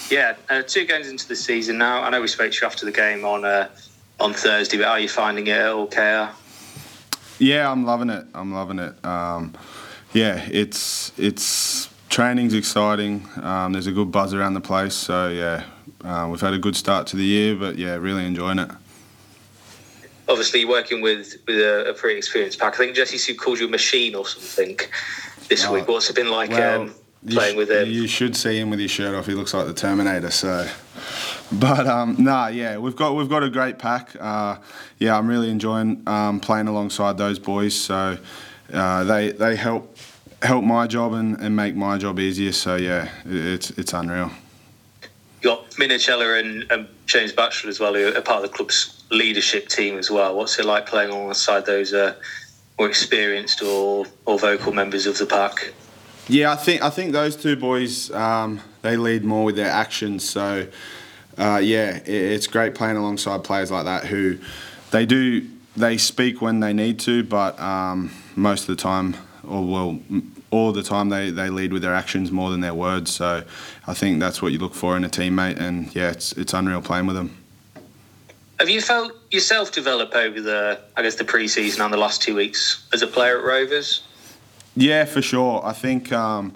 Yeah, 2 games into the season now. I know we spoke to you after the game on Thursday, but how are you finding it at OKR? Yeah, I'm loving it. Yeah, it's training's exciting. There's a good buzz around the place. So yeah, we've had a good start to the year, but yeah, really enjoying it. Obviously, you're working with a pretty experienced pack. I think Jesse Sue called you a machine or something this week. What's it been like playing with him? You should see him with his shirt off. He looks like the Terminator. So, but yeah, we've got a great pack. Yeah, I'm really enjoying playing alongside those boys. So they help my job and make my job easier. So yeah, it's unreal. You got Minachella and James Batchelor as well, who are part of the club's leadership team as well. What's it like playing alongside those more experienced or vocal members of the pack? Yeah, I think those 2 boys they lead more with their actions. So yeah, it's great playing alongside players like that who they speak when they need to, but most of the time, all the time they lead with their actions more than their words. So I think that's what you look for in a teammate, and yeah, it's unreal playing with them. Have you felt yourself develop over the pre-season and the last 2 weeks as a player at Rovers? Yeah, for sure. I think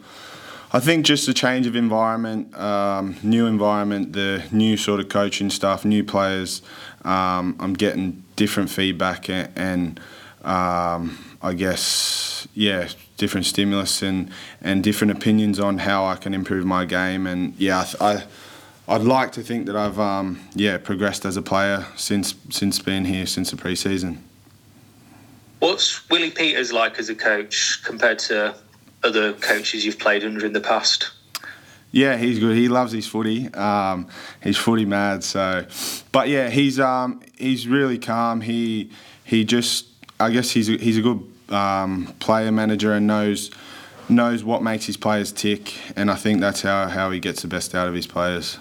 just a change of environment, new environment, the new sort of coaching stuff, new players. I'm getting different feedback and I guess different stimulus and different opinions on how I can improve my game. And yeah, I'd like to think that I've progressed as a player since being here since the pre-season. What's Willie Peters like as a coach compared to other coaches you've played under in the past? Yeah, he's good. He loves his footy. He's footy mad. So, but yeah, he's really calm. He just, I guess he's a good player manager and knows what makes his players tick. And I think that's how he gets the best out of his players.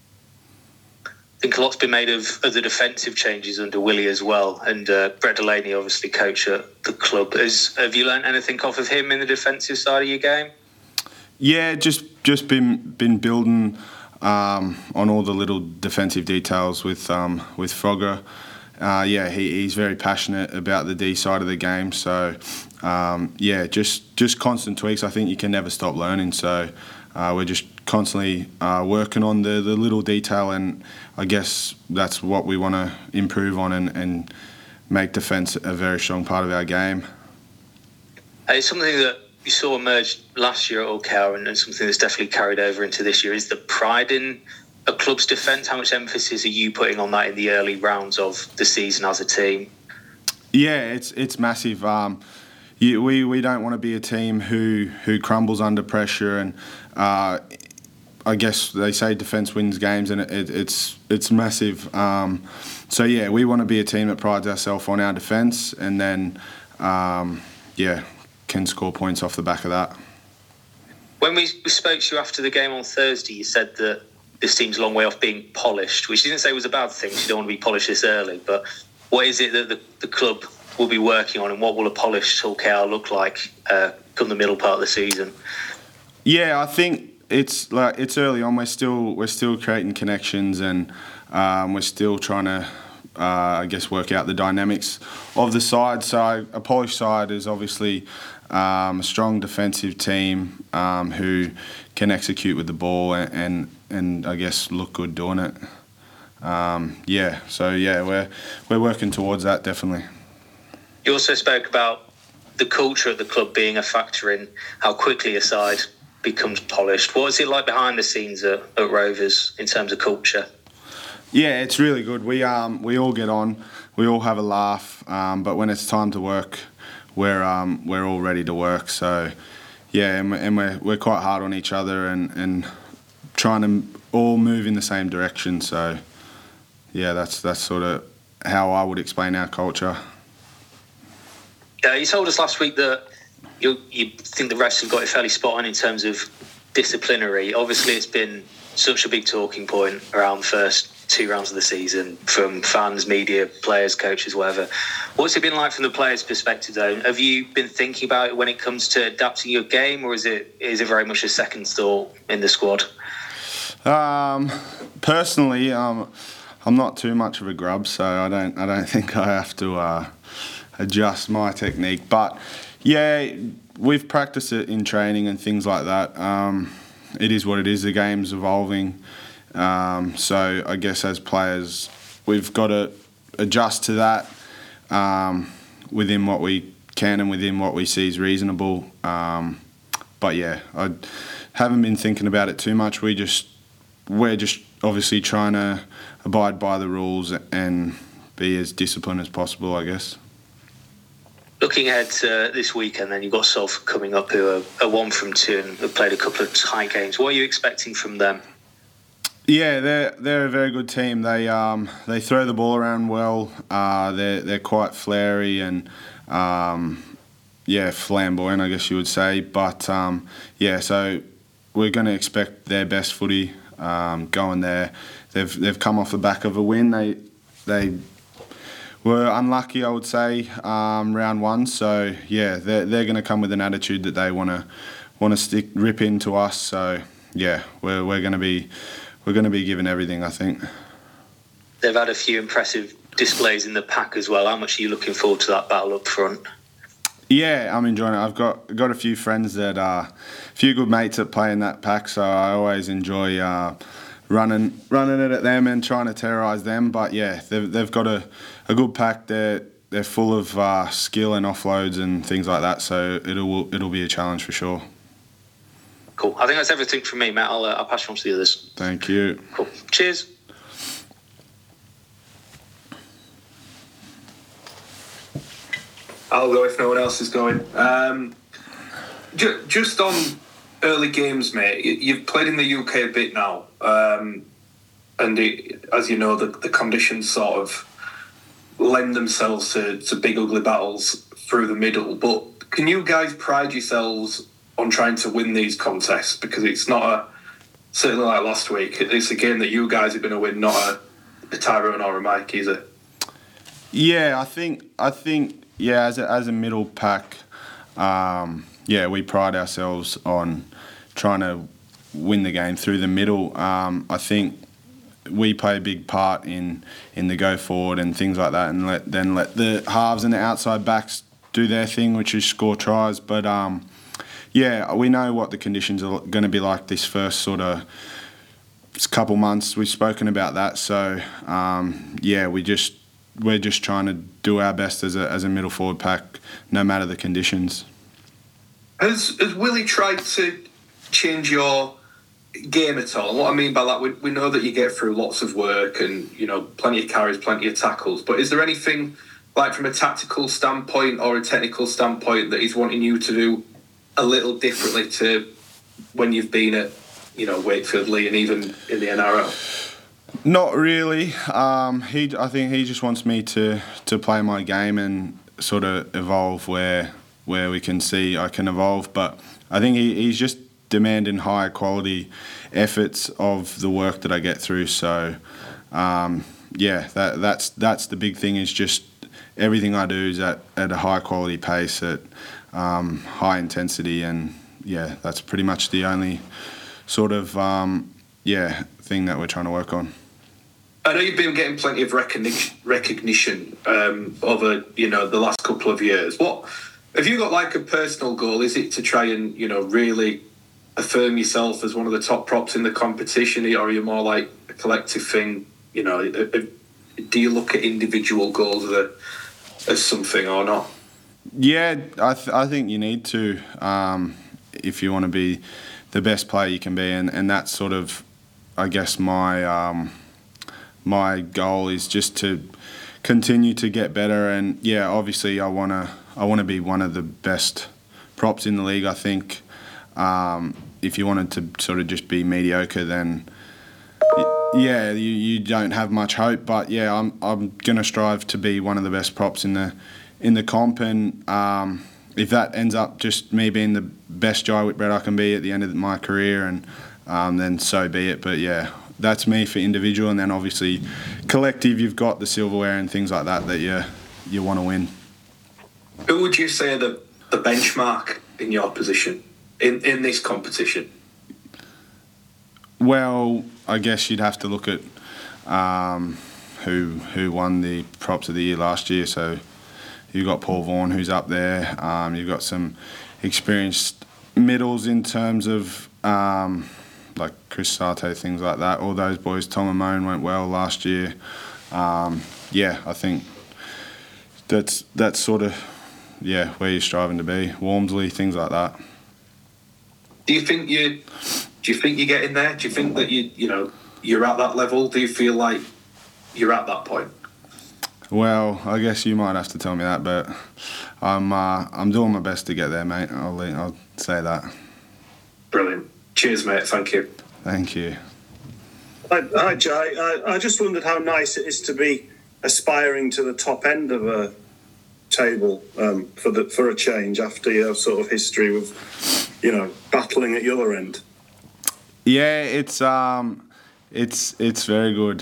I think a lot's been made of the defensive changes under Willie as well, and Brett Delaney, obviously coach at the club. Have you learned anything off of him in the defensive side of your game? Yeah, just been building on all the little defensive details with Frogger. Yeah, he's very passionate about the D side of the game. So yeah, just constant tweaks. I think you can never stop learning. So we're just constantly working on the little detail, and I guess that's what we want to improve on and make defence a very strong part of our game. It's something that you saw emerge last year at OKR and something that's definitely carried over into this year is the pride in a club's defence. How much emphasis are you putting on that in the early rounds of the season as a team? Yeah, it's massive. We don't want to be a team who crumbles under pressure, and I guess they say defence wins games, and it's massive. So yeah, we want to be a team that prides ourselves on our defence, and then can score points off the back of that. When we spoke to you after the game on Thursday, you said that this team's a long way off being polished, which you didn't say was a bad thing. You don't want to be polished this early, but what is it that the club will be working on, and what will a polished OKR look like come the middle part of the season? Yeah, I think it's early on. We're still creating connections, and we're still trying to work out the dynamics of the side. So a polished side is obviously a strong defensive team who can execute with the ball and I guess look good doing it. We're working towards that, definitely. You also spoke about the culture at the club being a factor in how quickly a side becomes polished. What is it like behind the scenes at Rovers in terms of culture? Yeah, it's really good. We all get on, we all have a laugh, but when it's time to work, we're all ready to work. So yeah, and we're quite hard on each other and trying to all move in the same direction. So yeah, that's sort of how I would explain our culture. You told us last week that you think the refs have got it fairly spot on in terms of disciplinary. Obviously, it's been such a big talking point around the first 2 rounds of the season from fans, media, players, coaches, whatever. What's it been like from the players' perspective, though? Have you been thinking about it when it comes to adapting your game, or is it very much a second thought in the squad? Personally, I'm not too much of a grub, so I don't think I have to adjust my technique. But yeah, we've practiced it in training and things like that. It is what it is. The game's evolving, so I guess as players, we've got to adjust to that within what we can and within what we see is reasonable. But yeah, I haven't been thinking about it too much. We're just obviously trying to abide by the rules and be as disciplined as possible, I guess. Looking ahead to this weekend, then you've got Salford coming up, who are 1 from 2 and have played a couple of tight games. What are you expecting from them? Yeah, they're a very good team. They throw the ball around well. They're quite flary and flamboyant, I guess you would say. But so we're going to expect their best footy going there. They've come off the back of a win. They were unlucky, I would say, round 1. So yeah, they're going to come with an attitude that they want to rip into us. So yeah, we're going to be giving everything, I think. They've had a few impressive displays in the pack as well. How much are you looking forward to that battle up front? Yeah, I'm enjoying it. I've got a few friends that a few good mates that play in that pack, so I always enjoy running it at them and trying to terrorise them. But yeah, they've got a good pack. They're full of skill and offloads and things like that. So it'll be a challenge for sure. Cool. I think that's everything from me, Matt. I'll pass you on to the others. Thank you. Cool. Cheers. I'll go if no one else is going. Just on early games, mate, you've played in the UK a bit now. As you know, the conditions sort of lend themselves to big, ugly battles through the middle. But can you guys pride yourselves on trying to win these contests? Because it's not certainly like last week, it's a game that you guys are going to win, not a Tyrone or a Mike, is it? Yeah, I think as a middle pack, we pride ourselves on trying to win the game through the middle. I think we play a big part in the go forward and things like that, and let the halves and the outside backs do their thing, which is score tries. But we know what the conditions are going to be like this first sort of couple months. We've spoken about that, so we're just trying to do our best as a middle forward pack, no matter the conditions. Has Willie tried to change your game at all? What I mean by that, we know that you get through lots of work and plenty of carries, plenty of tackles. But is there anything like from a tactical standpoint or a technical standpoint that he's wanting you to do a little differently to when you've been at Wakefield, Leigh, and even in the NRL? Not really. I think he just wants me to play my game and sort of evolve where we can see I can evolve. But I think he's just demanding higher quality efforts of the work that I get through. So that's the big thing, is just everything I do is at a high quality pace, at high intensity, and that's pretty much the only sort of thing that we're trying to work on. I know you've been getting plenty of recognition over the last couple of years. What have you got, like a personal goal? Is it to try and really affirm yourself as one of the top props in the competition, or are you more like a collective thing? Do you look at individual goals as something or not? Yeah, I think you need to if you want to be the best player you can be, and that's sort of, I guess, my goal is just to continue to get better. And obviously I want to be one of the best props in the league. I think if you wanted to sort of just be mediocre, then you don't have much hope. But I'm gonna strive to be one of the best props in the comp, and if that ends up just me being the best Jai Whitbread I can be at the end of my career, and then so be it. But that's me for individual, and then obviously collective, you've got the silverware and things like that you want to win. Who would you say are the benchmark in your position in this competition? Well, I guess you'd have to look at who won the Props of the Year last year. So you've got Paul Vaughan, who's up there. You've got some experienced middles in terms of like Chris Sato, things like that. All those boys. Tom Amone went well last year. Yeah, I think that's sort of where you're striving to be. Walmsley, things like that. Do you think you're getting there? Do you think that you're at that level? Do you feel like you're at that point? Well, I guess you might have to tell me that, but I'm doing my best to get there, mate. I'll say that. Brilliant. Cheers, mate. Thank you. Thank you. Hi, Jai. I just wondered how nice it is to be aspiring to the top end of a table for a change after your sort of history with, battling at the other end. Yeah, it's very good.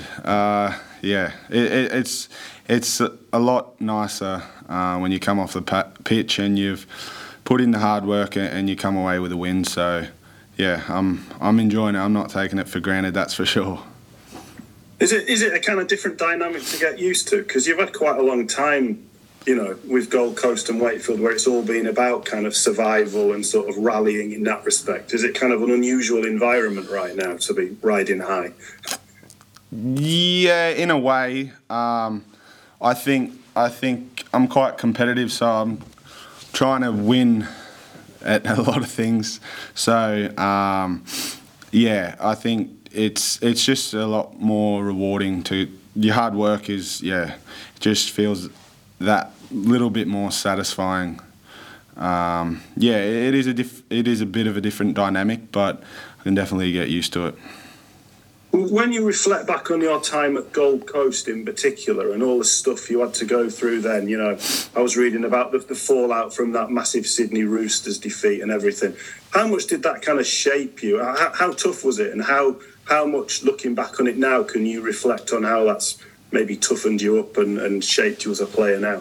It's a lot nicer when you come off the pitch and you've put in the hard work and you come away with a win. So, yeah, I'm enjoying it. I'm not taking it for granted, that's for sure. Is it a kind of different dynamic to get used to? Because you've had quite a long time, with Gold Coast and Wakefield, where it's all been about kind of survival and sort of rallying in that respect. Is it kind of an unusual environment right now to be riding high? Yeah, in a way. I think I'm quite competitive, so I'm trying to win at a lot of things. So I think it's just a lot more rewarding. To your hard work just feels that little bit more satisfying. It is a bit of a different dynamic, but I can definitely get used to it. When you reflect back on your time at Gold Coast in particular and all the stuff you had to go through then, I was reading about the fallout from that massive Sydney Roosters defeat and everything. How much did that kind of shape you? How tough was it? And how much, looking back on it now, can you reflect on how that's maybe toughened you up and shaped you as a player now?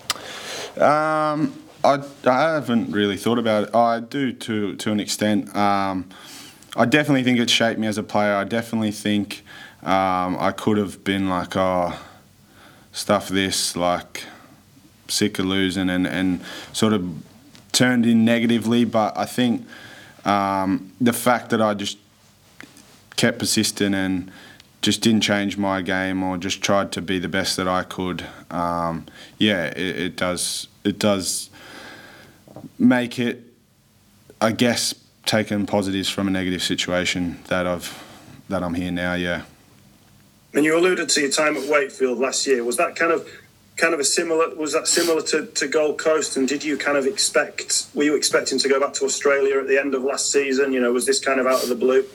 I haven't really thought about it. I do to an extent. I definitely think it shaped me as a player. I definitely think I could have been like, stuff this, like sick of losing and sort of turned in negatively. But I think the fact that I just kept persistent and just didn't change my game or just tried to be the best that I could, it does make it, I guess, taken positives from a negative situation that I'm here now. Yeah. And you alluded to your time at Wakefield last year. Was that kind of a similar? Was that similar to Gold Coast? And did you kind of were you expecting to go back to Australia at the end of last season? Was this kind of out of the blue?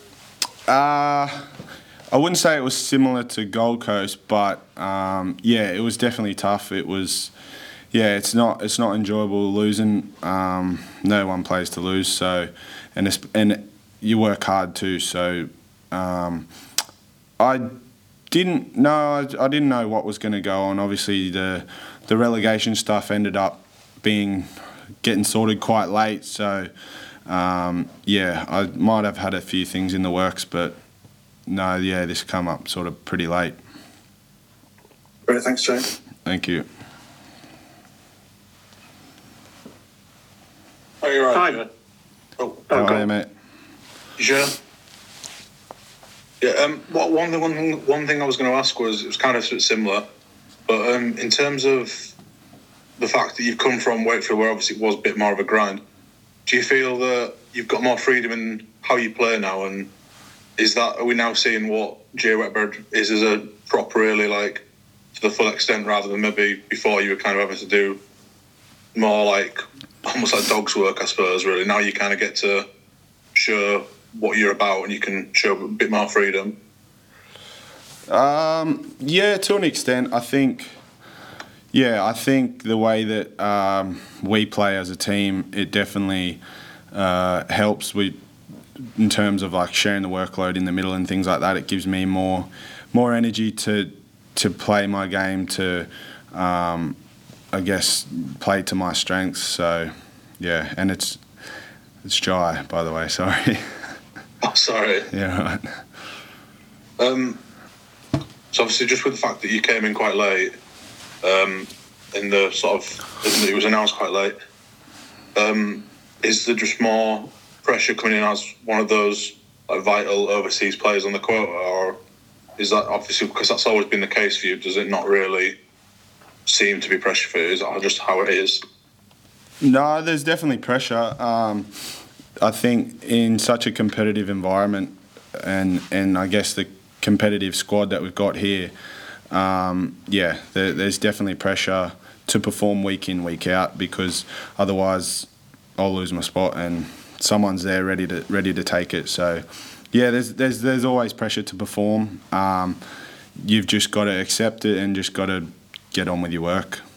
I wouldn't say it was similar to Gold Coast, but it was definitely tough. It was. Yeah, it's not enjoyable losing. No one plays to lose, so and you work hard too. So I didn't know what was going to go on. Obviously, the relegation stuff ended up getting sorted quite late. So I might have had a few things in the works, but no, this come up sort of pretty late. Great, thanks, Jay. Thank you. Oh, you're right. Hi. Hi, mate. Sure. Yeah. One thing I was going to ask was, it was kind of similar, but in terms of the fact that you've come from Wakefield, where obviously it was a bit more of a grind, do you feel that you've got more freedom in how you play now? And are we now seeing what Jay Wetbird is as a prop, really, like to the full extent, rather than maybe before you were kind of having to do more like almost like dog's work, I suppose, really? Now you kind of get to show what you're about and you can show a bit more freedom. To an extent. I think the way that we play as a team, it definitely helps in terms of like sharing the workload in the middle and things like that. It gives me more energy to play my game, to I guess play to my strengths. So yeah, and it's Jai, by the way. Sorry. Oh, sorry. Yeah, right. So obviously, just with the fact that you came in quite late, in the sort of, it was announced quite late. Is there just more pressure coming in as one of those like vital overseas players on the quota, or is that obviously because that's always been the case for you? Does it not really seem to be pressure for you? Is that just how it is? No, there's definitely pressure. I think in such a competitive environment, and I guess the competitive squad that we've got here, there's definitely pressure to perform week in, week out, because otherwise I'll lose my spot and someone's there ready to take it. So yeah, there's always pressure to perform. You've just got to accept it and just got to get on with your work.